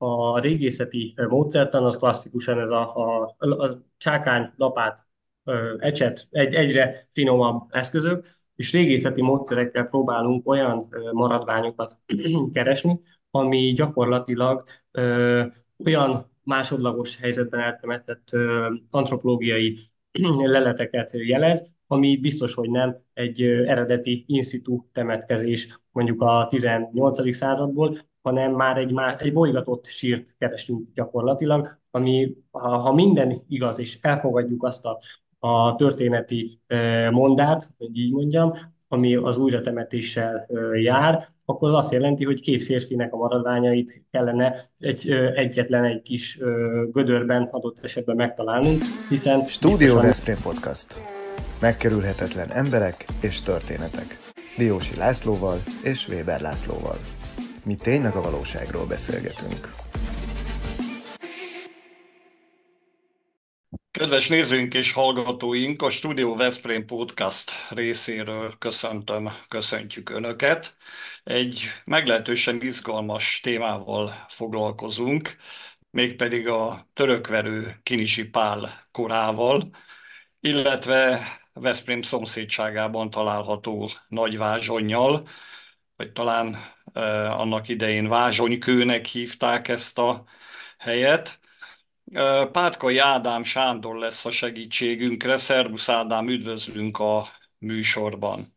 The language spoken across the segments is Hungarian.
a régészeti módszertan az klasszikusan ez a csákány, lapát, ecset, egyre finomabb eszközök, és régészeti módszerekkel próbálunk olyan maradványokat keresni, ami gyakorlatilag olyan másodlagos helyzetben eltemetett antropológiai leleteket jelez, ami biztos, hogy nem egy eredeti in situ temetkezés mondjuk a 18. századból, hanem már egy bolygatott sírt keresünk gyakorlatilag, ami ha minden igaz, és elfogadjuk azt a történeti mondát, hogy így mondjam, ami az újratemetéssel jár, akkor az azt jelenti, hogy két férfinek a maradványait kellene egyetlen egy kis gödörben adott esetben megtalálnunk, hiszen Stúdió biztosan. Veszprém Podcast. Megkerülhetetlen emberek és történetek. Diósi Lászlóval és Weber Lászlóval. Mi tényleg a valóságról beszélgetünk. Kedves nézőink és hallgatóink, a Stúdió Veszprém Podcast részéről köszöntjük Önöket. Egy meglehetősen izgalmas témával foglalkozunk, mégpedig a törökverő Kinizsi Pál korával, illetve Veszprém szomszédságában található Nagyvázsonnyal, vagy talán annak idején Vázsonykőnek hívták ezt a helyet. Pátkai Ádám Sándor lesz a segítségünkre. Szervusz Ádám, üdvözlünk a műsorban.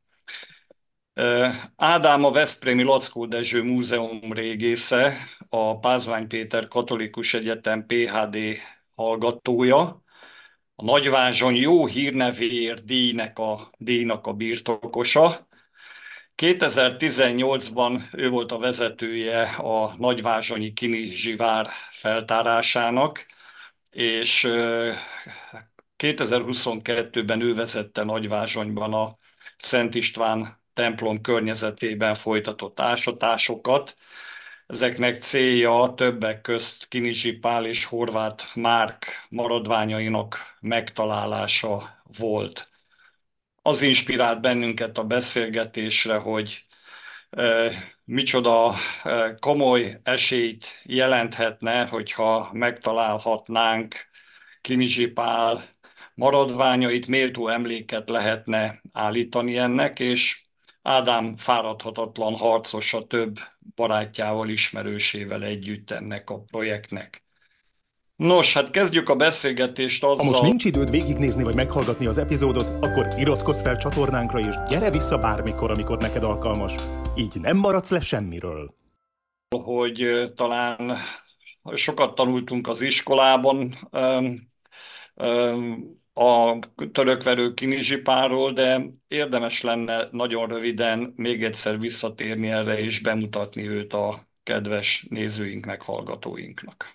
Ádám a Veszprémi Lackó Dezső Múzeum régésze, a Pázmány Péter Katolikus Egyetem PhD hallgatója, a Nagyvázsony jó hírnevéért díjnak a birtokosa. 2018-ban ő volt a vezetője a nagyvázsonyi Kinizsi vár feltárásának, és 2022-ben ő vezette Nagyvázsonyban a Szent István templom környezetében folytatott ásatásokat. Ezeknek célja többek közt Kinizsi Pál és Horváth Márk maradványainak megtalálása volt. Az inspirált bennünket a beszélgetésre, hogy micsoda komoly esélyt jelenthetne, hogyha megtalálhatnánk Kinizsi Pál maradványait, méltó emléket lehetne állítani ennek, és Ádám fáradhatatlan harcosa több barátjával, ismerősével együtt ennek a projektnek. Nos, hát kezdjük a beszélgetést azzal... Ha most nincs időd végignézni vagy meghallgatni az epizódot, akkor iratkozz fel csatornánkra és gyere vissza bármikor, amikor neked alkalmas. Így nem maradsz le semmiről. Hogy talán sokat tanultunk az iskolában a törökverő Kinizsi Pálról, de érdemes lenne nagyon röviden még egyszer visszatérni erre és bemutatni őt a kedves nézőinknek, hallgatóinknak.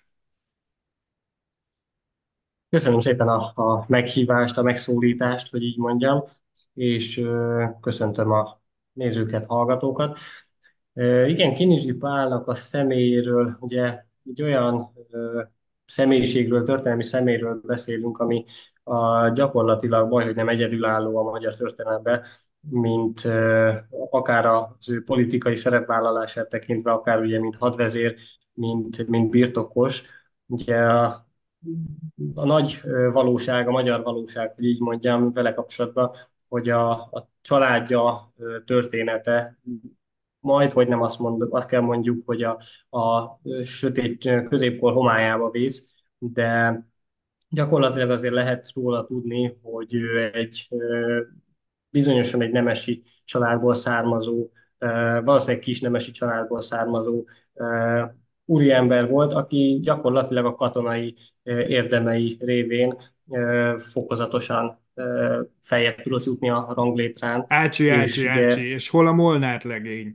Köszönöm szépen a meghívást, a megszólítást, hogy így mondjam, és köszöntöm a nézőket, hallgatókat. Igen, Kinizsi Pálnak a személyéről, ugye egy olyan személyiségről, történelmi személyről beszélünk, ami gyakorlatilag baj, hogy nem egyedülálló a magyar történelemben, mint akár az ő politikai szerepvállalását tekintve, akár ugye mint hadvezér, mint birtokos. Ugye a nagy valóság, a magyar valóság, hogy így mondjam, vele kapcsolatban, hogy a családja története, majd, hogy nem azt kell mondjuk, hogy a sötét középkor homályába vész, de gyakorlatilag azért lehet róla tudni, hogy ő bizonyosan egy nemesi családból származó, valószínűleg kis nemesi családból származó úriember volt, aki gyakorlatilag a katonai érdemei révén fokozatosan feljebb tudott jutni a ranglétrán. És ugye, És hol a Molnár legény?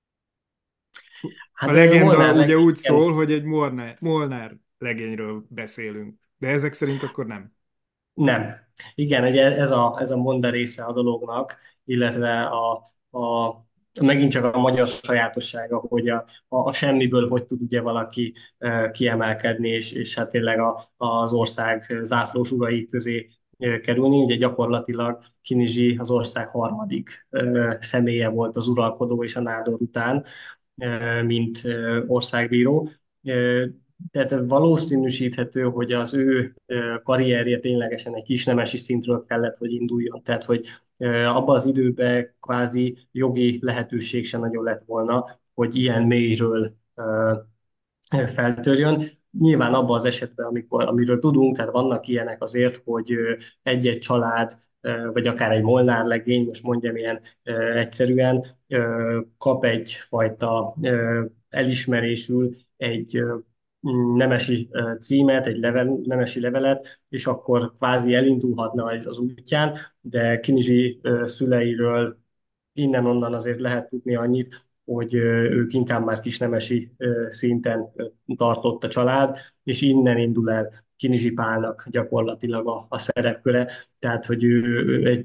A hát legenda Molnár ugye úgy igen, szól, hogy egy Molnár legényről beszélünk, de ezek szerint akkor nem. nem. Igen, ugye ez a monda része a dolognak, illetve megint csak a magyar sajátossága, hogy a semmiből hogy tud ugye valaki kiemelkedni, és hát tényleg az ország zászlós urai közé kerülni. Ugye gyakorlatilag Kinizsi az ország harmadik személye volt az uralkodó és a nádor után, mint országbíró. Tehát valószínűsíthető, hogy az ő karrierje ténylegesen egy kisnemesi szintről kellett, hogy induljon. Tehát, hogy abban az időben kvázi jogi lehetőség sem nagyon lett volna, hogy ilyen mélyről feltörjön. Nyilván abban az esetben, amiről tudunk, tehát vannak ilyenek azért, hogy egy-egy család, vagy akár egy Molnár legény, most mondjam ilyen egyszerűen, kap egyfajta elismerésül egy nemesi címet, nemesi levelet, és akkor kvázi elindulhatna az útján, de Kinizsi szüleiről innen-onnan azért lehet tudni annyit, hogy ők inkább már kisnemesi szinten tartott a család, és innen indul el Kinizsi Pálnak gyakorlatilag a szerepköre, tehát hogy ő egy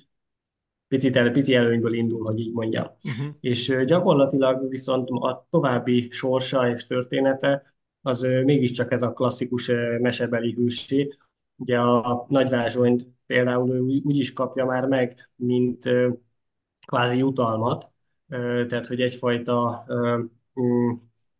pici előnyből indul, hogy így mondjam. Uh-huh. És gyakorlatilag viszont a további sorsa és története az mégiscsak ez a klasszikus mesebeli hősé. Ugye a Nagyvázsonyt például ő úgy is kapja már meg, mint kvázi jutalmat, tehát hogy egyfajta mm,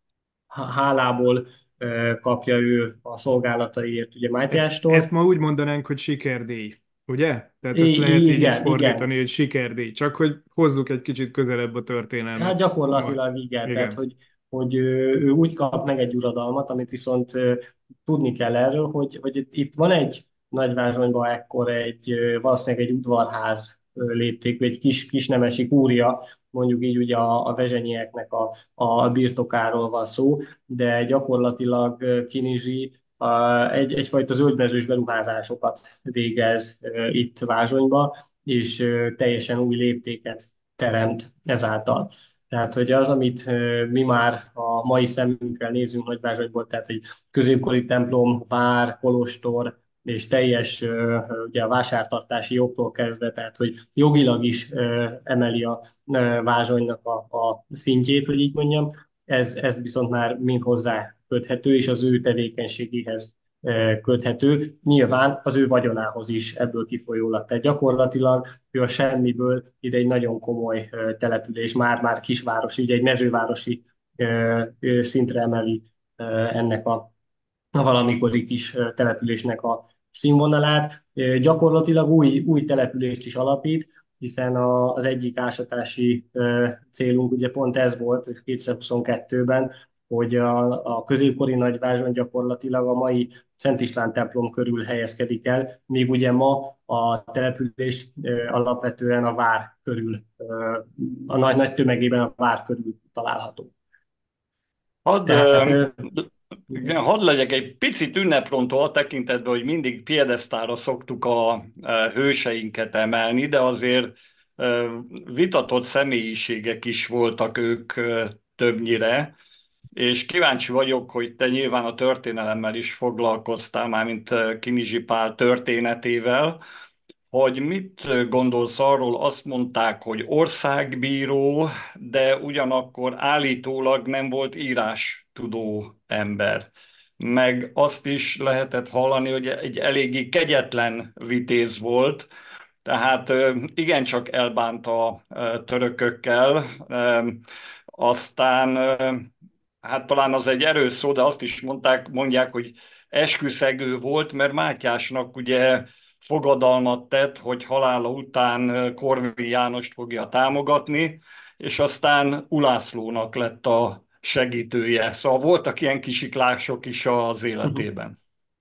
hálából kapja ő a szolgálataiért ugye Ezt Mátyástól. ma úgy mondanánk, hogy sikerdíj, ugye? Tehát ezt lehet így is Igen, igen. fordítani, hogy sikerdíj, csak hogy hozzuk egy kicsit közelebb a Hát történelmet. gyakorlatilag igen, tehát Igen. hogy ő úgy kap meg egy uradalmat, amit viszont tudni kell erről, hogy itt van egy Nagyvázsonyban ekkor valószínűleg egy udvarház lépték, vagy egy kis nemesi kúria, mondjuk így ugye a vezsenyieknek a birtokáról van szó, de gyakorlatilag Kinizsi egyfajta zöldmezős beruházásokat végez itt Vázsonyba, és teljesen új léptéket teremt ezáltal. Tehát, hogy az, amit mi már a mai szemünkkel nézünk Nagyvázsonyból, tehát egy középkori templom, vár, kolostor, és teljes ugye a vásártartási jogtól kezdve, tehát hogy jogilag is emeli a Vázsonynak a szintjét, hogy így mondjam, ez viszont már mind hozzá köthető, és az ő tevékenységéhez köthető. Nyilván az ő vagyonához is ebből kifolyólag. Tehát gyakorlatilag ő a semmiből ide egy nagyon komoly település, már kisváros, ugye egy mezővárosi szintre emeli ennek a valamikori kis településnek a színvonalát. Gyakorlatilag új települést is alapít, hiszen az egyik ásatási célunk ugye pont ez volt 2022-ben, hogy a középkori Nagyvázson gyakorlatilag a mai Szent István templom körül helyezkedik el, míg ugye ma a település alapvetően a vár körül, a nagy tömegében a vár körül található. Hadd, Tehát igen, hadd legyek egy picit ünneprontó a tekintetben, hogy mindig piedesztára szoktuk a hőseinket emelni, de azért vitatott személyiségek is voltak ők többnyire, és kíváncsi vagyok, hogy te nyilván a történelemmel is foglalkoztál, már mint Kinizsi Pál történetével, hogy mit gondolsz arról, azt mondták, hogy országbíró, de ugyanakkor állítólag nem volt írás tudó ember. Meg azt is lehetett hallani, hogy egy eléggé kegyetlen vitéz volt, tehát igencsak elbánt a törökökkel, aztán hát talán az egy erős szó, de azt is mondják, hogy esküszegő volt, mert Mátyásnak ugye fogadalmat tett, hogy halála után Korvin Jánost fogja támogatni, és aztán Ulászlónak lett a segítője. Szóval voltak ilyen kisiklások is az életében.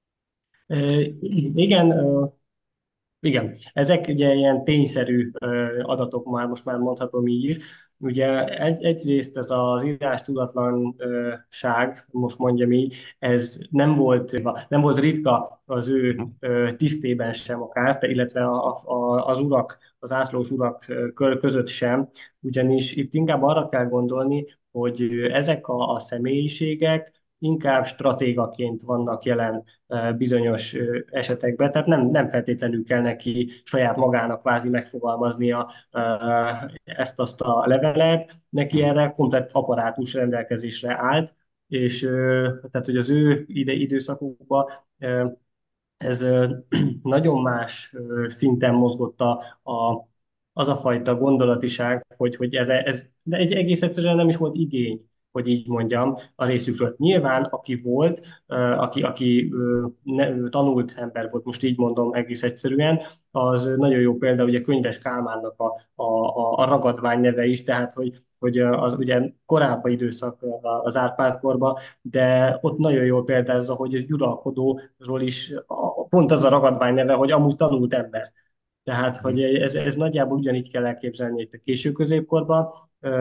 igen, igen, ezek ugye ilyen tényszerű adatok, már most már mondhatom így is. Ugye egyrészt ez az írás tudatlanság, most mondjam így, ez nem volt ritka az ő tisztében sem akár, illetve az urak, az ászlós urak között sem, ugyanis itt inkább arra kell gondolni, hogy ezek a személyiségek inkább stratégaként vannak jelen bizonyos esetekben, tehát nem feltétlenül kell neki saját magának kvázi megfogalmaznia ezt-azt a levelet, neki erre komplett apparátus rendelkezésre állt, és tehát, hogy az ő időszakukban ez nagyon más szinten mozgott az a fajta gondolatiság, hogy ez de egy egész egyszerűen nem is volt igény hogy így mondjam, a részükről. Nyilván, aki volt, aki tanult ember volt, most így mondom egész egyszerűen, az nagyon jó példa, ugye Könyves Kálmánnak a ragadvány neve is, tehát hogy az ugye korábbi időszak az Árpád-korban, de ott nagyon jól példázza, hogy ez uralkodóról is pont az a ragadvány neve, hogy amúgy tanult ember. Tehát, hogy ez nagyjából ugyanígy kell elképzelni itt a késő középkorban,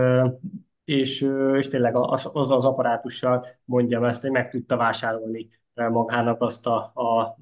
és tényleg az apparátussal mondjam ezt, hogy meg tudta vásárolni magának azt a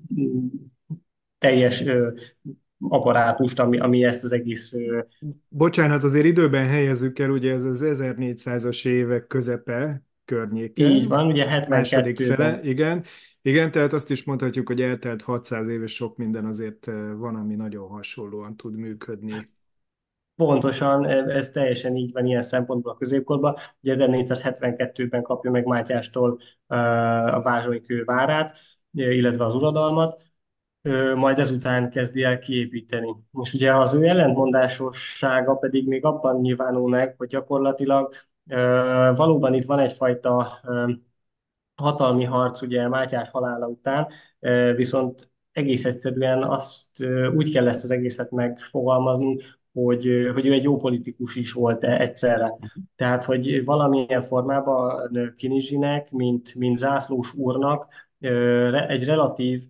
teljes apparátust, ami ezt az egész. Bocsánat, azért időben helyezzük el, ugye ez az 1400-as évek közepe környéke, Így van, ugye második fele, 72-ben. igen. Igen, tehát azt is mondhatjuk, hogy eltelt 600 év, és sok minden azért van, ami nagyon hasonlóan tud működni. Pontosan, ez teljesen így van ilyen szempontból a középkorban. Ugye 1472-ben kapja meg Mátyástól a Vázsonykő várát, illetve az uradalmat, majd ezután kezdi el kiépíteni. És ugye az ő ellentmondásossága pedig még abban nyilvánul meg, hogy gyakorlatilag valóban itt van egyfajta hatalmi harc ugye Mátyás halála után, viszont egész egyszerűen azt úgy kell ezt az egészet megfogalmazni, hogy ő egy jó politikus is volt egyszerre. Tehát, hogy valamilyen formában Kinizsinek, mint zászlós úrnak egy relatív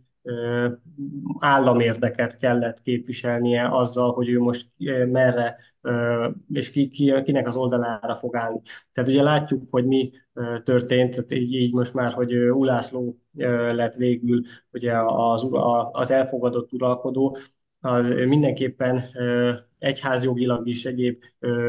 államérdeket kellett képviselnie azzal, hogy ő most merre és kinek az oldalára fog állni. Tehát ugye látjuk, hogy mi történt, tehát így most már, hogy Ulászló lett végül ugye az elfogadott uralkodó, az mindenképpen egyházjogilag is egyéb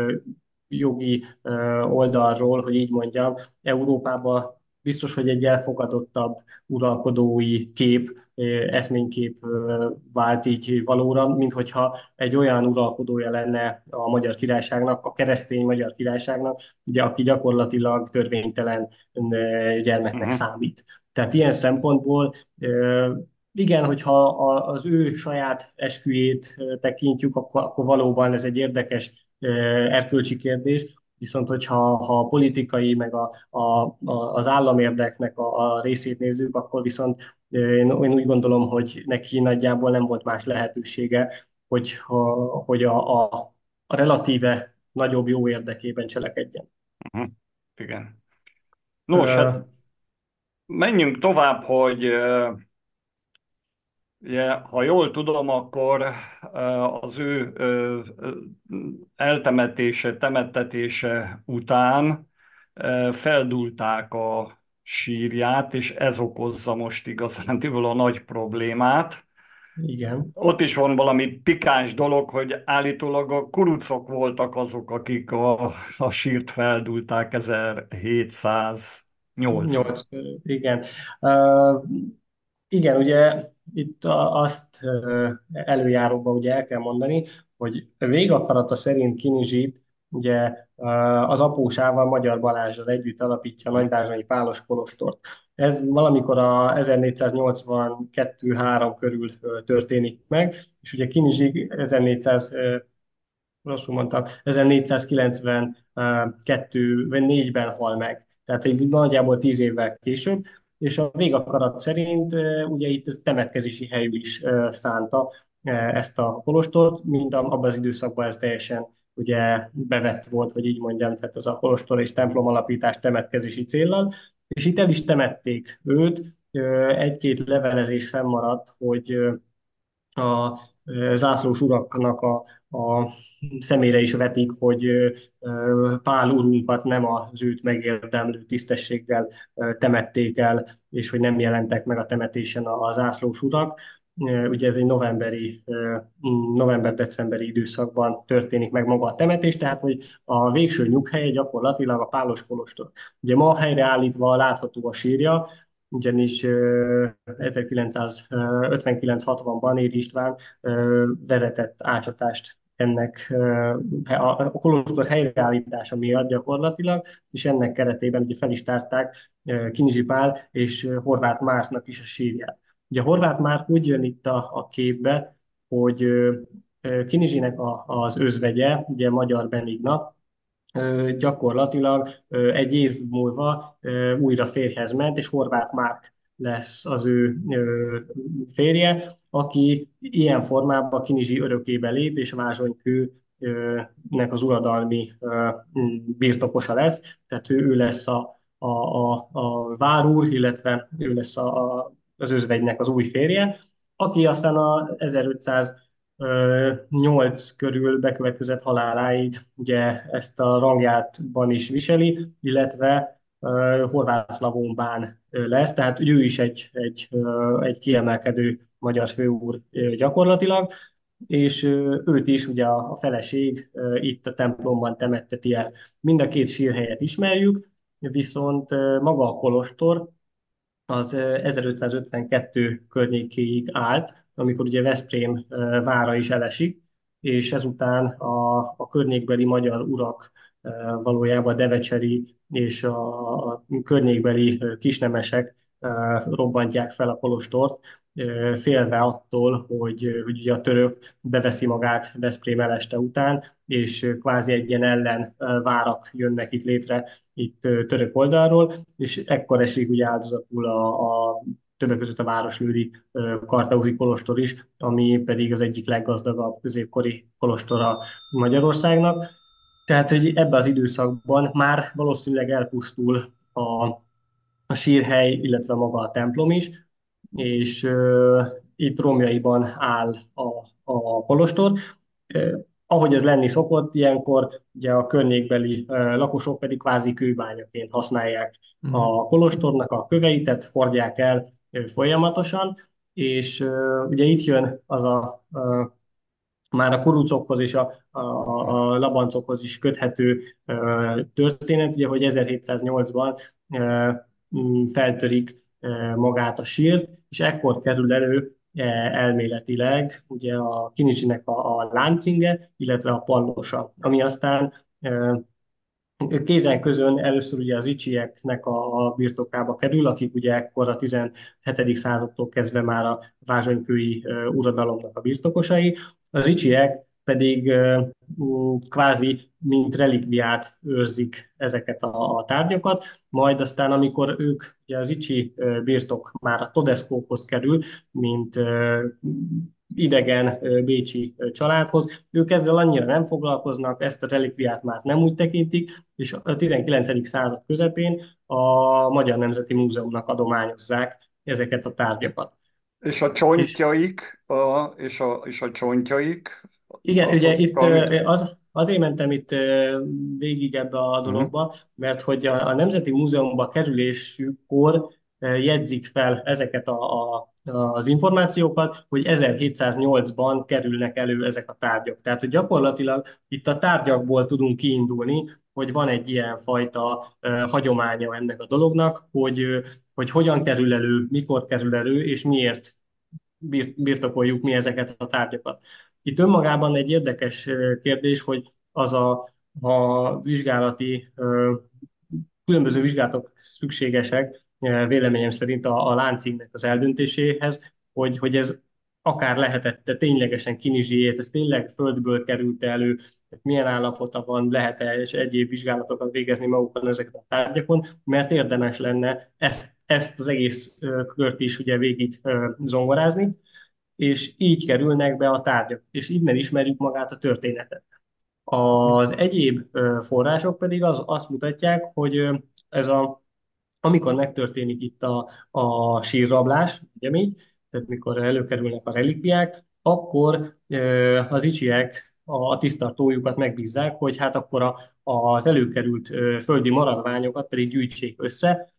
jogi oldalról, hogy így mondjam, Európában biztos, hogy egy elfogadottabb uralkodói kép, eszménykép vált így valóra, mint hogyha egy olyan uralkodója lenne a Magyar Királyságnak, a keresztény Magyar Királyságnak, ugye, aki gyakorlatilag törvénytelen gyermeknek Uh-huh. számít. Tehát ilyen szempontból igen, hogyha az ő saját esküjét tekintjük, akkor valóban ez egy érdekes erkölcsi kérdés, viszont ha a politikai, meg az államérdeknek a részét nézzük, akkor viszont én úgy gondolom, hogy neki nagyjából nem volt más lehetősége, hogy a relatíve nagyobb jó érdekében cselekedjen. Uh-huh. Igen. Nos, hát menjünk tovább, hogy ugye, ha jól tudom, akkor az ő eltemetése, temettetése után feldúlták a sírját, és ez okozza most igazándiból a nagy problémát. Igen. Ott is van valami pikáns dolog, hogy állítólag a kurucok voltak azok, akik a sírt feldúlták 1780-ban. 8, igen. Igen, ugye itt azt előjáróban ugye el kell mondani, hogy végakarata szerint Kinizsit ugye az apósával, Magyar Balázsral együtt alapítja a Nagyvázsonyi Pálos kolostort. Ez valamikor a 1482-3 körül történik meg, és ugye Kinizsi 1400, rosszul mondtam, 1492 vagy 4-ben hal meg. Tehát egy nagyjából 10 évvel később, és a végakarat szerint ugye itt ez temetkezési helyül is szánta ezt a kolostort, abban az időszakban ez teljesen ugye bevett volt, hogy így mondjam, tehát az a kolostor és templom alapítás temetkezési céllal, és itt el is temették őt, egy-két levelezés fennmaradt, hogy a zászlós uraknak a szemére is vetik, hogy Pál urunkat nem az őt megérdemlő tisztességgel temették el, és hogy nem jelentek meg a temetésen a zászlós urak. Ugye ez egy november-decemberi időszakban történik meg maga a temetés, tehát hogy a végső nyughelye gyakorlatilag a Pálos kolostor. Ugye ma helyreállítva látható a sírja, ugyanis 1959-60-ban Éri István vezetett átcsatást ennek a kolostor helyreállítása miatt gyakorlatilag, és ennek keretében ugye fel is tárták Kinizsi Pál és Horváth Márknak is a sírját. Ugye Horváth Márk úgy jön itt a képbe, hogy Kinizsinek az özvegye, ugye Magyar Benigna, gyakorlatilag egy év múlva újra férjhez ment, és Horváth Márk lesz az ő férje, aki ilyen formában Kinizsi örökébe lép, és Vázsonykőnek az uradalmi birtokosa lesz, tehát ő lesz a várúr, illetve ő lesz az özvegynek az új férje, aki aztán a 1508 körül bekövetkezett haláláig ugye ezt a rangjátban is viseli, illetve Horváth Szlavón bán lesz, tehát ő is egy kiemelkedő magyar főúr gyakorlatilag, és őt is ugye a feleség itt a templomban temetteti el. Mind a két sírhelyet ismerjük, viszont maga a kolostor az 1552 környékéig állt, amikor ugye Veszprém vára is elesik, és ezután a környékbeli magyar urak valójában Devecseri és a környékbeli kisnemesek robbantják fel a kolostort, félve attól, hogy ugye a török beveszi magát Veszprém eleste után, és kvázi egy ilyen ellenvárak jönnek itt létre itt török oldalról, és ekkor esik ugye áldozatul a többek között a Városlőri Kartauzi kolostor is, ami pedig az egyik leggazdagabb középkori kolostora Magyarországnak. Tehát, hogy ebben az időszakban már valószínűleg elpusztul a sírhely, illetve maga a templom is, és itt romjaiban áll a kolostor. Ahogy ez lenni szokott, ilyenkor ugye a környékbeli lakosok pedig kvázi kőbányaként használják a kolostornak a köveit, tehát hordják el folyamatosan, és ugye itt jön az már a kurucokhoz és a labancokhoz is köthető történet, ugye, hogy 1708-ban feltörik magát a sírt, és ekkor kerül elő elméletileg ugye a Kinizsinek a láncinge, illetve a pallosa, ami aztán kézen közön először ugye az icsieknek a birtokába kerül, akik ugye ekkor a 17. századtól kezdve már a vázsonykői uradalomnak a birtokosai. Az icsiek pedig kvázi mint relikviát őrzik ezeket a tárgyakat, majd aztán amikor ők, ugye az icsi birtok már a Todeszkókhoz kerül, mint idegen bécsi családhoz, ők ezzel annyira nem foglalkoznak, ezt a relikviát már nem úgy tekintik, és a 19. század közepén a Magyar Nemzeti Múzeumnak adományozzák ezeket a tárgyakat. És a És csontjaik, és a csontjaik, igen, ugye itt azokkal mit? azért mentem itt végig ebbe a Mhm. dologba, mert hogy a Nemzeti Múzeumba kerülésükkor jegyzik fel ezeket az információkat, hogy 1708-ban kerülnek elő ezek a tárgyak. Tehát, hogy gyakorlatilag itt a tárgyakból tudunk kiindulni, hogy van egy ilyen fajta hagyománya ennek a dolognak, hogy hogyan kerül elő, mikor kerül elő, és miért birtokoljuk mi ezeket a tárgyakat. Itt önmagában egy érdekes kérdés, hogy az a vizsgálati, különböző vizsgálatok szükségesek, véleményem szerint a láncignek az eldöntéséhez, hogy ez akár lehetett ténylegesen Kinizsiét, ez tényleg földből került elő, milyen állapota van, lehet-e és egyéb vizsgálatokat végezni magukon ezeken a tárgyakon, mert érdemes lenne ezt az egész kört is ugye végig zongorázni, és így kerülnek be a tárgyak, és innen ismerjük magát a történetet. Az egyéb források pedig azt mutatják, hogy ez amikor megtörténik itt a sírrablás, ugye így, tehát mikor előkerülnek a relikviák, akkor az ricsiek a tisztartójukat megbízzák, hogy hát akkor az előkerült földi maradványokat pedig gyűjtsék össze,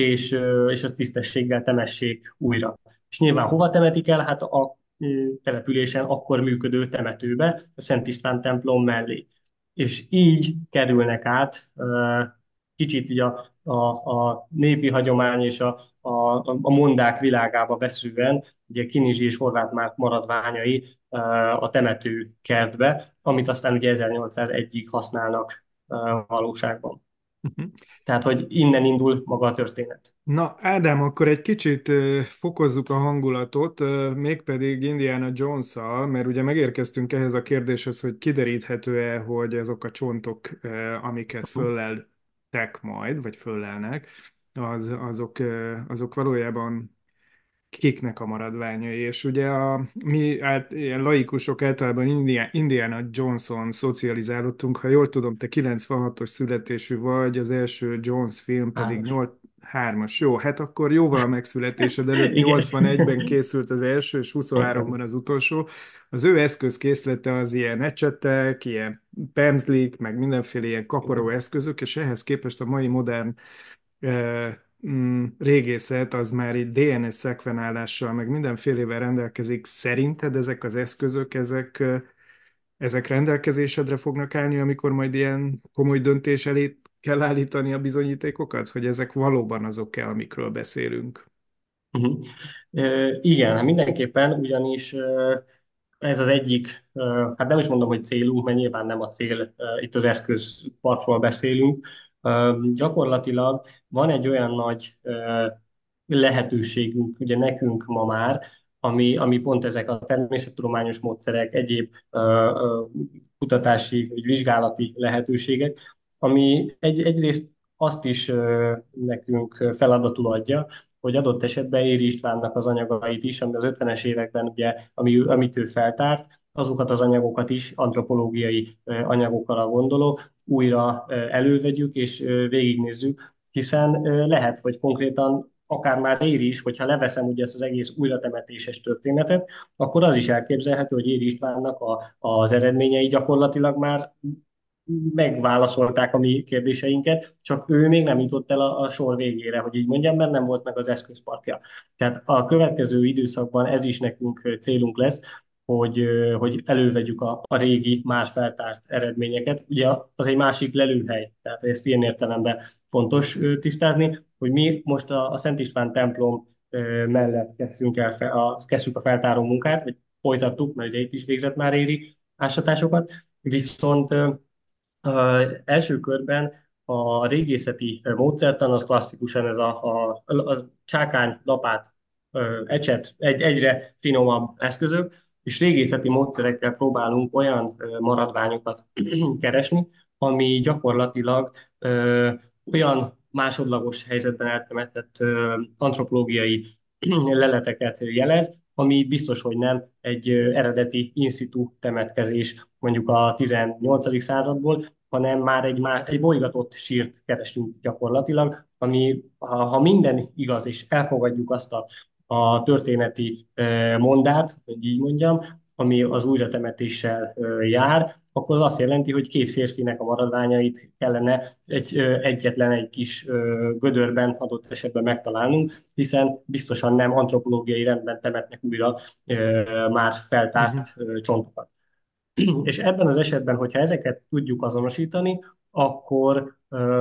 és azt tisztességgel temessék újra. És nyilván hova temetik el? Hát a településen akkor működő temetőbe, a Szent István templom mellé. És így kerülnek át kicsit így a népi hagyomány és a mondák világába veszően, ugye Kinizsi és Horváth Márk maradványai a temető kertbe, amit aztán ugye 1801-ig használnak valóságban. Mhm. Tehát, hogy innen indul maga a történet. Na, Ádám, akkor egy kicsit fokozzuk a hangulatot, mégpedig Indiana Jones-szal, mert ugye megérkeztünk ehhez a kérdéshez, hogy kideríthető-e, hogy azok a csontok, amiket fölleltek majd, vagy föllelnek, azok valójában kiknek a maradványai, és ugye ilyen laikusok általában Indiana Johnson szocializálódtunk, ha jól tudom, te 96-os születésű vagy, az első Jones film pedig Hármas. 3-as. Jó, hát akkor jóval a megszületésed előtt Igen. 81-ben készült az első, és 23-ban az utolsó. Az ő eszközkészlete az ilyen ecsetek, ilyen pemzlik, meg mindenféle ilyen kaparó eszközök, és ehhez képest a mai modern régészet az már így DNS szekvenálással, meg mindenfélevel rendelkezik. Szerinted ezek az eszközök, ezek rendelkezésedre fognak állni, amikor majd ilyen komoly döntés elé kell állítani a bizonyítékokat, hogy ezek valóban azok-e, amikről beszélünk? Uh-huh. Igen, hát mindenképpen, ugyanis ez az egyik, hát nem is mondom, hogy célunk, mert nyilván nem a cél, itt az eszközparkról beszélünk. Gyakorlatilag van egy olyan nagy lehetőségünk, ugye nekünk ma már, ami pont ezek a természettudományos módszerek, egyéb kutatási vagy vizsgálati lehetőségek, ami egyrészt azt is nekünk feladatul adja, hogy adott esetben Éri Istvánnak az anyagait is, ami az 50-es években, ugye, amit ő feltárt, azokat az anyagokat is, antropológiai anyagokra gondolok, újra elővegyük és végignézzük, hiszen lehet, hogy konkrétan akár már Éri is, hogyha leveszem ugye ezt az egész újratemetéses történetet, akkor az is elképzelhető, hogy Éri Istvánnak az eredményei gyakorlatilag már megválaszolták a mi kérdéseinket, csak ő még nem jutott el a sor végére, hogy így mondjam, mert nem volt meg az eszközparkja. Tehát a következő időszakban ez is nekünk célunk lesz, hogy elővegyük a régi, már feltárt eredményeket. Ugye az egy másik lelőhely, tehát ezt ilyen értelemben fontos tisztázni, hogy mi most a Szent István templom mellett kezdtük a feltáró munkát, vagy folytattuk, mert ugye itt is végzett már Éri ásatásokat, viszont első körben a régészeti módszertan az klasszikusan ez a csákány, lapát, ecset, egyre finomabb eszközök, és régészeti módszerekkel próbálunk olyan maradványokat keresni, ami gyakorlatilag olyan másodlagos helyzetben eltemetett antropológiai leleteket jelez, ami biztos, hogy nem egy eredeti in situ temetkezés mondjuk a 18. századból, hanem már egy bolygatott sírt keresünk gyakorlatilag, ami ha minden igaz, és elfogadjuk azt a történeti mondát, hogy így mondjam, ami az újratemetéssel jár, akkor az azt jelenti, hogy két férfinek a maradványait kellene egyetlen egy kis gödörben adott esetben megtalálnunk, hiszen biztosan nem antropológiai rendben temetnek újra már feltárt Uh-huh. csontokat. És ebben az esetben, hogyha ezeket tudjuk azonosítani, akkor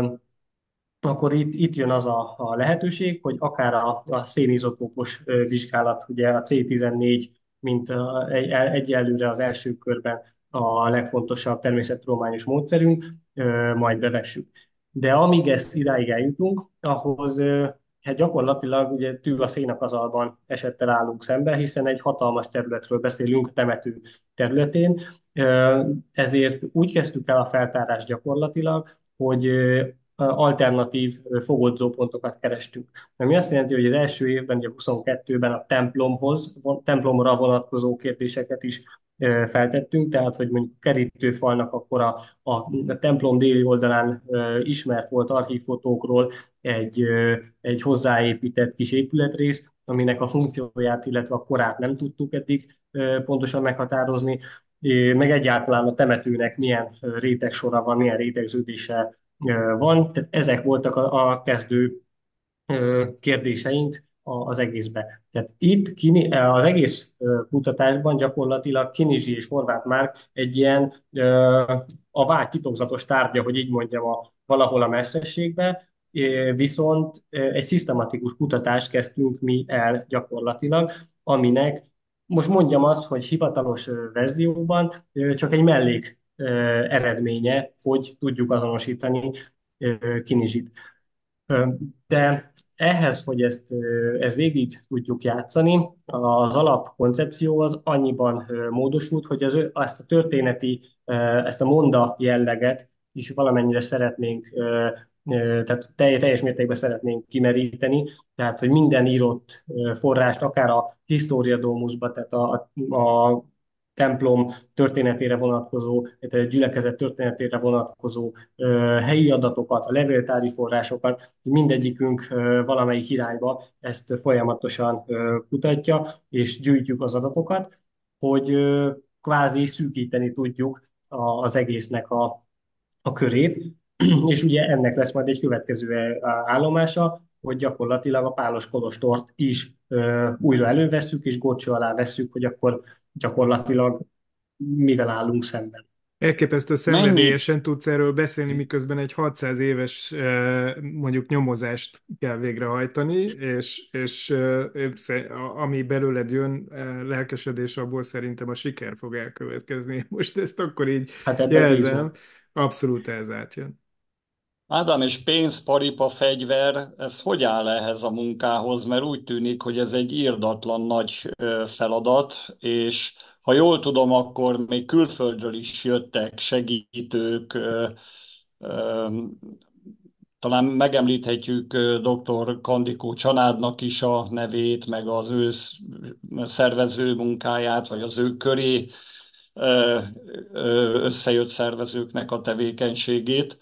akkor itt jön az a lehetőség, hogy akár a szénizotópos vizsgálat, ugye a C14, mint egyelőre az első körben a legfontosabb természettudományos módszerünk, majd bevessük. De amíg ezt idáig eljutunk, ahhoz hát gyakorlatilag ugye tű a szénakazalban esettel állunk szembe, hiszen egy hatalmas területről beszélünk, temető területén, ezért úgy kezdtük el a feltárást gyakorlatilag, hogy alternatív fogodzópontokat kerestünk. Ami azt jelenti, hogy az első évben, ugye 22-ben a templomra vonatkozó kérdéseket is feltettünk, tehát hogy mondjuk kerítőfalnak akkor a templom déli oldalán ismert volt archívfotókról egy hozzáépített kis épületrész, aminek a funkcióját, illetve a korát nem tudtuk eddig pontosan meghatározni, meg egyáltalán a temetőnek milyen rétegsora van, milyen rétegződése van. Tehát ezek voltak a kezdő kérdéseink az egészbe. Tehát itt az egész kutatásban gyakorlatilag Kinizsi és Horváth Márk egy ilyen a vágy titokzatos tárgya, hogy így mondjam, valahol a messzességbe, viszont egy szisztematikus kutatást kezdtünk mi el gyakorlatilag, aminek most mondjam azt, hogy hivatalos verzióban csak egy mellék eredménye, hogy tudjuk azonosítani kinizsit. De ehhez, hogy ezt végig tudjuk játszani, az alapkoncepció az annyiban módosult, hogy ezt a történeti, ezt a monda jelleget is valamennyire szeretnénk, tehát teljes mértékben szeretnénk kimeríteni, tehát hogy minden írott forrást, akár a Historia Domusba, tehát a templom történetére vonatkozó, tehát a gyülekezet történetére vonatkozó helyi adatokat, a levéltári forrásokat, mindegyikünk valamelyik irányba ezt folyamatosan kutatja, és gyűjtjük az adatokat, hogy kvázi szűkíteni tudjuk az egésznek a körét, és ugye ennek lesz majd egy következő állomása, hogy gyakorlatilag a Pálos Kolostort is újra elővesszük, és górcső alá vesszük, hogy akkor gyakorlatilag mivel állunk szemben. Elképesztő Mennyi, szenvedélyesen tudsz erről beszélni, miközben egy 600 éves mondjuk nyomozást kell végrehajtani, és ami belőled jön, lelkesedés, abból szerintem a siker fog elkövetkezni. Most ezt akkor így Hát ebben jelzem, bízunk. abszolút ez átjön. Ádám, és pénz, paripa, fegyver, ez hogy áll ehhez a munkához? Mert úgy tűnik, hogy ez egy irdatlan nagy feladat, és ha jól tudom, akkor még külföldről is jöttek segítők, ö, talán megemlíthetjük dr. Kandikó Csanádnak is a nevét, meg az ő szervező munkáját, vagy az ő köré összejött szervezőknek a tevékenységét.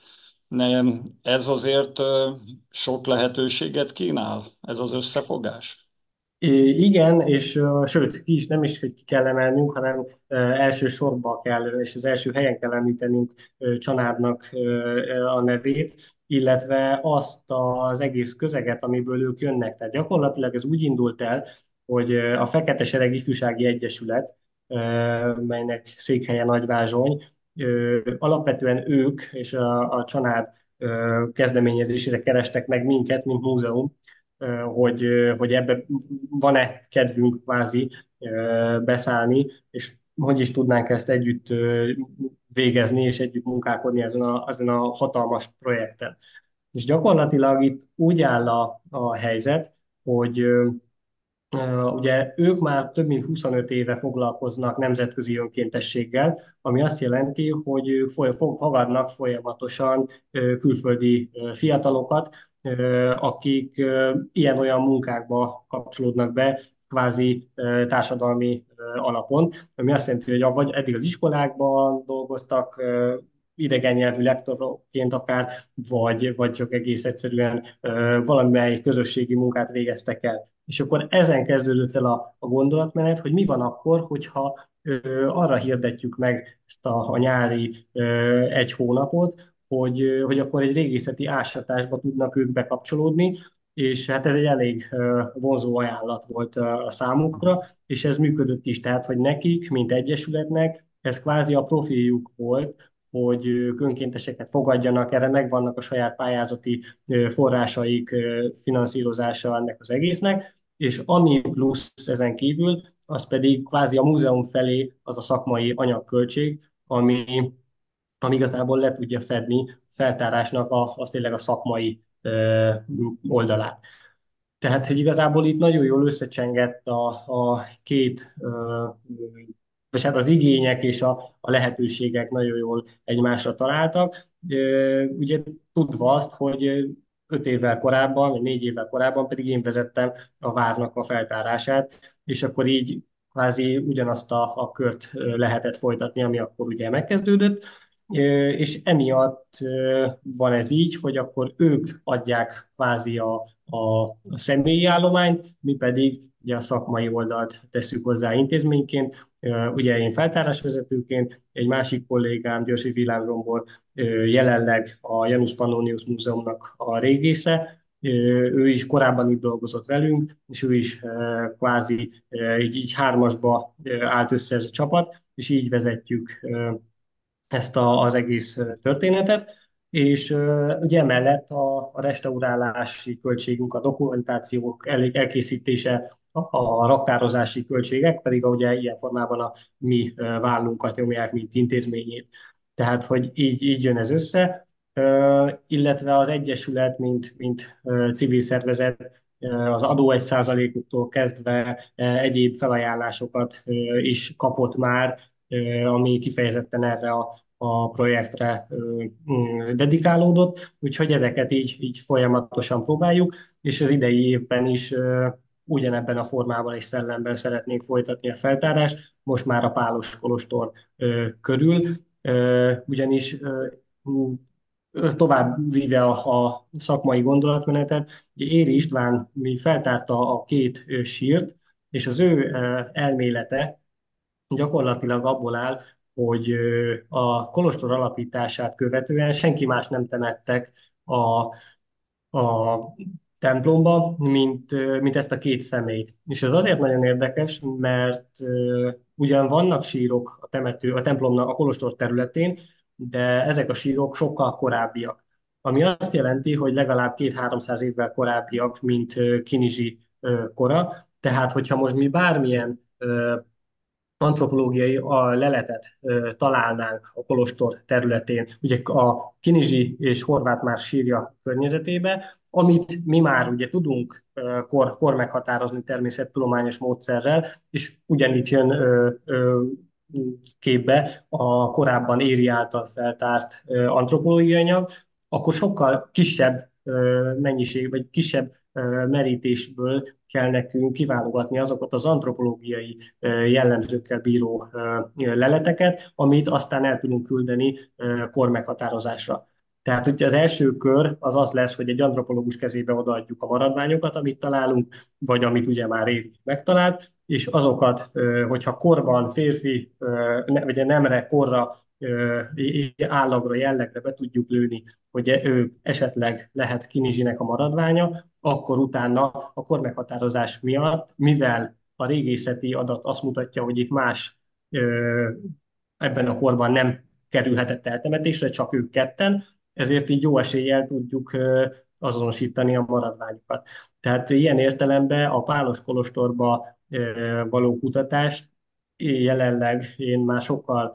Ez azért sok lehetőséget kínál, ez az összefogás. Igen, és sőt, ki is nem is, hogy ki kell emelnünk, hanem elsősorban kell, és az első helyen kell említenünk Csanádnak a nevét, illetve azt az egész közeget, amiből ők jönnek. Tehát gyakorlatilag ez úgy indult el, hogy a Fekete Sereg Ifjúsági Egyesület, melynek székhelye Nagyvázsony, alapvetően ők és a Csanád kezdeményezésére kerestek meg minket, mint múzeum, hogy, hogy ebbe van-e kedvünk kvázi beszállni, és hogy is tudnánk ezt együtt végezni, és együtt munkálkodni ezen a hatalmas projekten. És gyakorlatilag itt úgy áll a helyzet, hogy ugye ők már több mint 25 éve foglalkoznak nemzetközi önkéntességgel, ami azt jelenti, hogy ők fogadnak folyamatosan külföldi fiatalokat, akik ilyen-olyan munkákba kapcsolódnak be, kvázi társadalmi alapon, ami azt jelenti, hogy vagy eddig az iskolákban dolgoztak, idegen nyelvű lektorként akár, vagy csak egész egyszerűen valamely közösségi munkát végeztek el. És akkor ezen kezdődött el a gondolatmenet, hogy mi van akkor, hogyha arra hirdetjük meg ezt a nyári egy hónapot, hogy akkor egy régészeti ásatásba tudnak ők bekapcsolódni, és hát ez egy elég vonzó ajánlat volt a számukra, és ez működött is, tehát hogy nekik, mint egyesületnek, ez kvázi a profiljuk volt, hogy ők önkénteseket fogadjanak, erre megvannak a saját pályázati forrásaik, finanszírozása ennek az egésznek, és ami plusz ezen kívül, az pedig kvázi a múzeum felé az a szakmai anyagköltség, ami igazából le tudja fedni feltárásnak az tényleg a szakmai oldalát. Tehát, hogy igazából itt nagyon jól összecsengett a két, vagy hát az igények és a lehetőségek nagyon jól egymásra találtak. Ugye tudva azt, hogy 5 évvel korábban, vagy 4 évvel korábban pedig én vezettem a várnak a feltárását, és akkor így kvázi ugyanazt a kört lehetett folytatni, ami akkor ugye megkezdődött. És emiatt van ez így, hogy akkor ők adják kvázi a személyi állományt, mi pedig ugye a szakmai oldalt tesszük hozzá intézményként. Ugye én feltárásvezetőként, egy másik kollégám, Györfi Villámzsomból jelenleg a Janus Pannonius Múzeumnak a régésze, ő is korábban itt dolgozott velünk, és ő is kvázi így hármasba állt össze ez a csapat, és így vezetjük ezt az egész történetet, és ugye emellett a restaurálási költségünk, a dokumentációk elkészítése, a raktározási költségek pedig ugye ilyen formában a mi vállunkat nyomják, mint intézményét. Tehát, hogy így jön ez össze, illetve az Egyesület, mint civil szervezet, az adó 1%-tól kezdve egyéb felajánlásokat is kapott már, ami kifejezetten erre a projektre dedikálódott, úgyhogy ezeket így folyamatosan próbáljuk, és az idei évben is ugyanebben a formában és szellemben szeretnénk folytatni a feltárást, most már a Pálos Kolostor körül, ugyanis tovább vive a szakmai gondolatmenetet. Éri István feltárta a két sírt, és az ő elmélete gyakorlatilag abból áll, hogy a kolostor alapítását követően senki más nem temettek a templomba, mint ezt a két személyt. És ez azért nagyon érdekes, mert ugyan vannak sírok a templomnak, a kolostor területén, de ezek a sírok sokkal korábbiak. Ami azt jelenti, hogy legalább 200-300 évvel korábbiak, mint Kinizsi kora. Tehát, hogyha most mi bármilyen antropológiai leletet találnánk a kolostor területén, ugye a Kinizsi és Horvátmár sírja környezetébe, amit mi már ugye tudunk kor meghatározni természettudományos módszerrel, és ugyanígy jön képbe a korábban Éri által feltárt antropológiai anyag, akkor sokkal kisebb mennyiség, vagy kisebb merítésből kell nekünk kiválogatni azokat az antropológiai jellemzőkkel bíró leleteket, amit aztán el tudunk küldeni kormeghatározásra. Tehát ugye az első kör az az lesz, hogy egy antropológus kezébe odaadjuk a maradványokat, amit találunk, vagy amit ugye már Éri megtalált, és azokat, hogyha korban, férfi, vagy nemre, korra, állagra, jellegre be tudjuk lőni, hogy ő esetleg lehet Kinizsinek a maradványa, akkor utána a kormeghatározás miatt, mivel a régészeti adat azt mutatja, hogy itt más ebben a korban nem kerülhetett eltemetésre, csak ők ketten, ezért így jó eséllyel tudjuk azonosítani a maradványokat. Tehát ilyen értelemben a Pálos kolostorba való kutatást jelenleg én már sokkal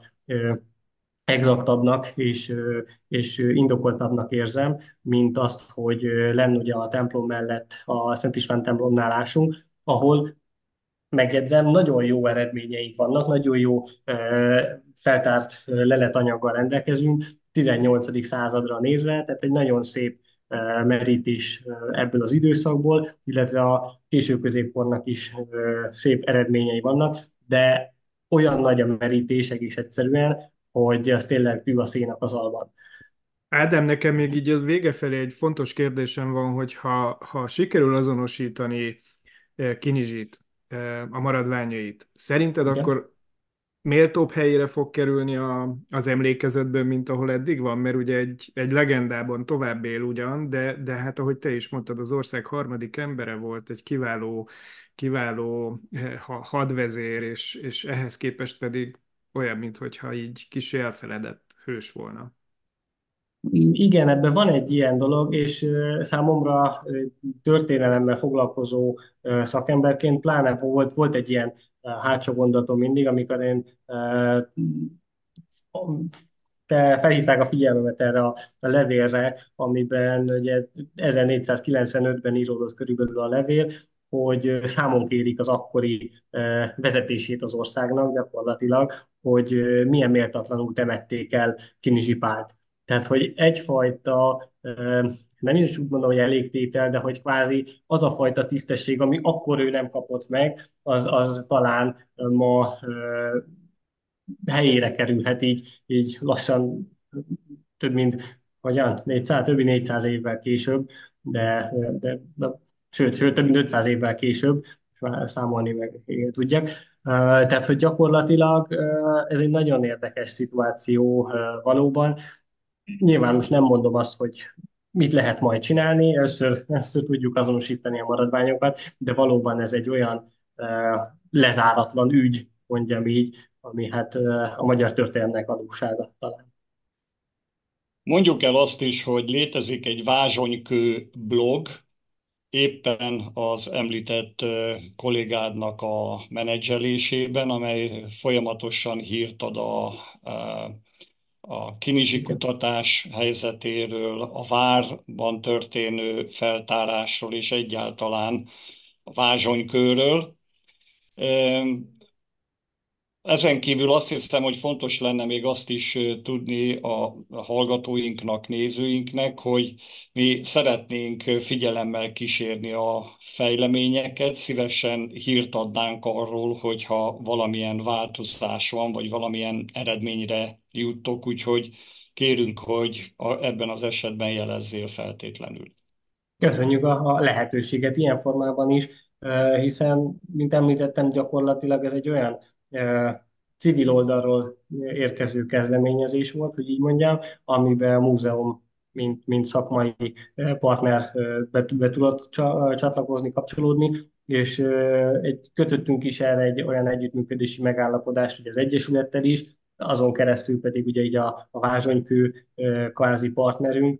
exaktabbnak és indokoltabbnak érzem, mint azt, hogy lenne ugye a templom mellett a Szent István templomnál ásunk, ahol megjegyzem, nagyon jó eredményeink vannak, nagyon jó feltárt leletanyaggal rendelkezünk, 18. századra nézve, tehát egy nagyon szép merítés ebből az időszakból, illetve a késő középkornak is szép eredményei vannak, de olyan nagy a merítés egész egyszerűen, hogy az tényleg tű a szénak az alban. Ádám, nekem még így a vége felé egy fontos kérdésem van, hogy ha sikerül azonosítani Kinizsit, a maradványait, szerinted Igen? akkor méltóbb helyére fog kerülni az emlékezetben, mint ahol eddig van? Mert ugye egy legendában tovább él ugyan, de hát ahogy te is mondtad, az ország harmadik embere volt, egy kiváló hadvezér, és ehhez képest pedig olyan, mintha így kis elfeledett hős volna. Igen, ebben van egy ilyen dolog, és számomra történelemmel foglalkozó szakemberként pláne volt egy ilyen hátsó gondolatom mindig, amikor én felhívták a figyelmemet erre a levélre, amiben ugye 1495-ben íródott körülbelül a levél, hogy számon kérik az akkori vezetését az országnak gyakorlatilag, hogy milyen méltatlanul temették el Kinizsi Pált. Tehát, hogy egyfajta, nem is úgy mondom, hogy elégtétel, de hogy kvázi az a fajta tisztesség, ami akkor ő nem kapott meg, az talán ma helyére kerülhet így lassan több mint, hogyan, 400, több mint 400 évvel később, de sőt, több mint 500 évvel később, számolni meg igen, tudják. Tehát, hogy gyakorlatilag ez egy nagyon érdekes szituáció valóban. Nyilván most nem mondom azt, hogy mit lehet majd csinálni, először tudjuk azonosítani a maradványokat, de valóban ez egy olyan lezáratlan ügy, mondjam így, ami hát a magyar történelmnek adóssága talán. Mondjuk el azt is, hogy létezik egy Vázsonykő blog, éppen az említett kollégádnak a menedzselésében, amely folyamatosan hírt ad a Kinizsi kutatás helyzetéről, a várban történő feltárásról és egyáltalán a vázsonykőről. Ezen kívül azt hiszem, hogy fontos lenne még azt is tudni a hallgatóinknak, nézőinknek, hogy mi szeretnénk figyelemmel kísérni a fejleményeket, szívesen hírt adnánk arról, hogyha valamilyen változás van, vagy valamilyen eredményre juttok, úgyhogy kérünk, hogy ebben az esetben jelezzél feltétlenül. Köszönjük a lehetőséget ilyen formában is, hiszen, mint említettem, gyakorlatilag ez egy olyan civil oldalról érkező kezdeményezés volt, hogy így mondjam, amiben a múzeum, mint szakmai partner be tudott csatlakozni, kapcsolódni, és kötöttünk is erre egy olyan együttműködési megállapodást, hogy az Egyesülettel is, azon keresztül pedig ugye így a Vázsonykő kvázi partnerünk,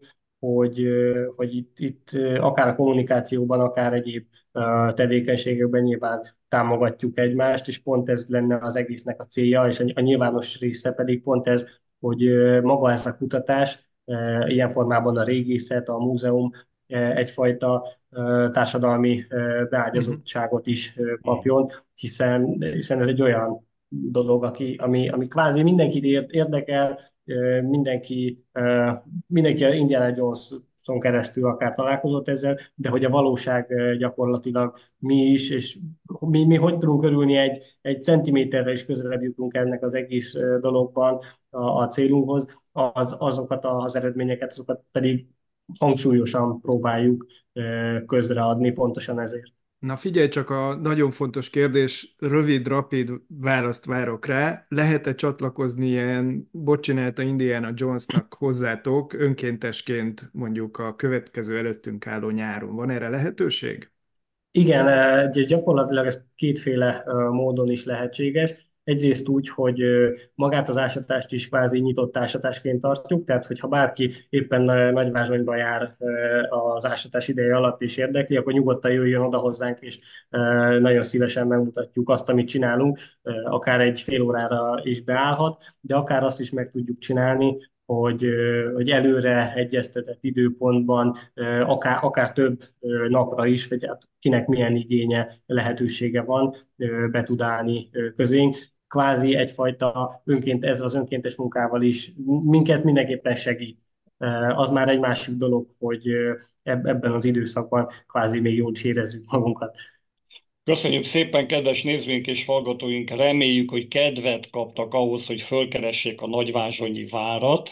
hogy itt akár a kommunikációban, akár egyéb tevékenységekben nyilván támogatjuk egymást, és pont ez lenne az egésznek a célja, és a nyilvános része pedig pont ez, hogy maga ez a kutatás, ilyen formában a régészet, a múzeum egyfajta társadalmi beágyazottságot is kapjon, hiszen ez egy olyan dolog, ami kvázi mindenkit érdekel, mindenki, mindenki a Indiana Jones-on keresztül akár találkozott ezzel, de hogy a valóság gyakorlatilag mi is, és mi hogy tudunk örülni egy centiméterre is közelebb jutunk ennek az egész dologban a célunkhoz, azokat az eredményeket, azokat pedig hangsúlyosan próbáljuk közreadni pontosan ezért. Na figyelj csak, a nagyon fontos kérdés, rövid, rapid választ várok rá. Lehet-e csatlakozni ilyen bocsinált a Indiana Jonesnak hozzátok önkéntesként mondjuk a következő előttünk álló nyáron? Van erre lehetőség? Igen, gyakorlatilag ez kétféle módon is lehetséges. Egyrészt úgy, hogy magát az ásatást is kvázi nyitott ásatásként tartjuk, tehát hogyha bárki éppen Nagyvázsonyba jár az ásatás ideje alatt és érdekli, akkor nyugodtan jöjjön oda hozzánk, és nagyon szívesen megmutatjuk azt, amit csinálunk, akár egy fél órára is beállhat, de akár azt is meg tudjuk csinálni, hogy előre egyeztetett időpontban, akár több napra is, vagy hát kinek milyen igénye, lehetősége van, be tud állni közénk. Kvázi egyfajta ez az önkéntes munkával is minket mindenképpen segít. Az már egy másik dolog, hogy ebben az időszakban kvázi még jól is érezzük magunkat. Köszönjük szépen, kedves nézőink és hallgatóink! Reméljük, hogy kedvet kaptak ahhoz, hogy fölkeressék a Nagyvázsonyi várat.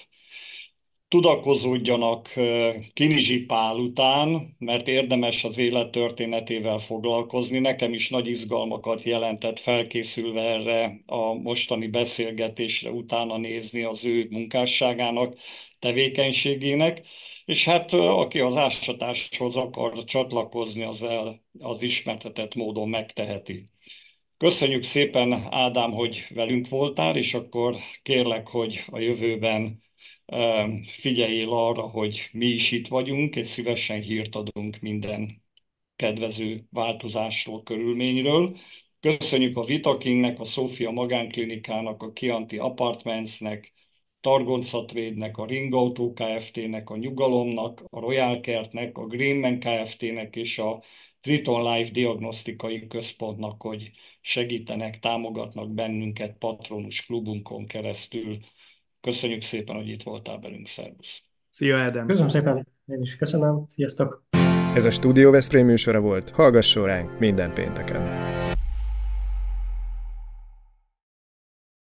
Tudakozódjanak Kinizsi Pál után, mert érdemes az élettörténetével foglalkozni. Nekem is nagy izgalmakat jelentett felkészülve erre a mostani beszélgetésre utána nézni az ő munkásságának, tevékenységének. És hát aki az ásatáshoz akar csatlakozni, az ismertetett módon megteheti. Köszönjük szépen, Ádám, hogy velünk voltál, és akkor kérlek, hogy a jövőben figyeljél arra, hogy mi is itt vagyunk, és szívesen hírt adunk minden kedvező változásról, körülményről. Köszönjük a Vitakingnek, a Szófia Magánklinikának, a Chianti Apartmentsnek, Targonca Trade-nek, a Ring Auto Kft-nek, a Nyugalomnak, a Royal Kertnek, a Greenman Kft-nek és a Triton Life Diagnosztikai Központnak, hogy segítenek, támogatnak bennünket Patronus klubunkon keresztül. Köszönjük szépen, hogy itt voltál velünk, szervusz! Szia, Ádám! Köszönöm szépen, én is köszönöm, sziasztok! Ez a Stúdió Veszprém műsora volt, hallgasson ránk minden pénteken!